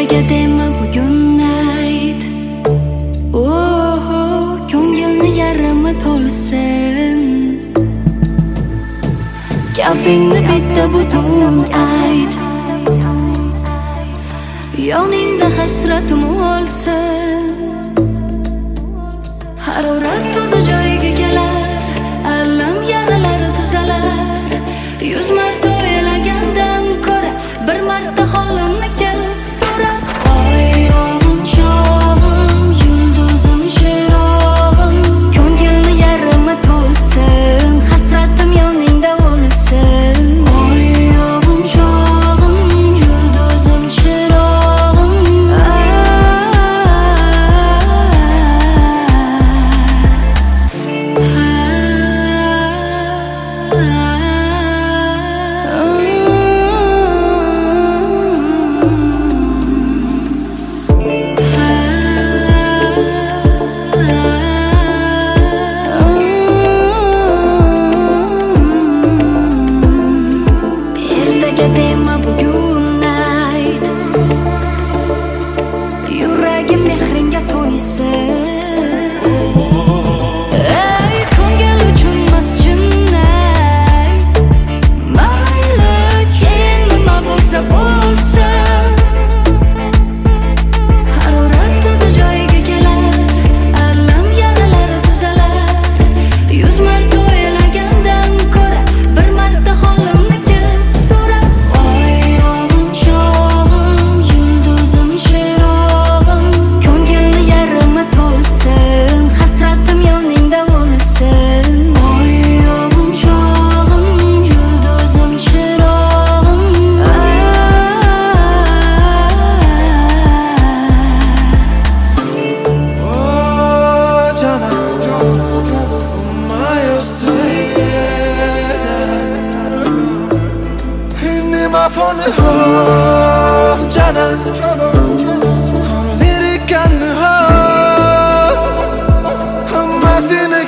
ertaga dema bugun ayt. Ko'ngilni yarimi to'lsin. Gapingni bitta butun ayt. Yoningda hasratim o'lsin. Harorat o'z joyiga kelar, alam yaralari tuzalar. 100 marta o'ylagandan ko'ra bir marta holimni kel so'ra. Oyog'im chog'im, yulduzim cherog'im, ko'ngilni yarimi to'lsin, hasratim yoningda o'lsin. Oyog'im chog'im, yulduzim cherog'im, ertaga dema bugun ayt. Yuragim mehringga to'ysin. Ey ko'ngil uchun masjid ayt. Mayli keyin nima bo'lsa bo'lsin. Harorat o'z joyiga kelar, alam yaralari tuzalar. 100 marta o'ylagandan ko'ra bir marta holimni kel so'ra. Oyog'im chog'im, yulduzim cherog'im, ko'ngilni yarimi to'lsin, hasratim yoningda o'lsin. Oyog'im chog'im, yulduzim cherog'im, Fone ho canan lirikan ho hammasini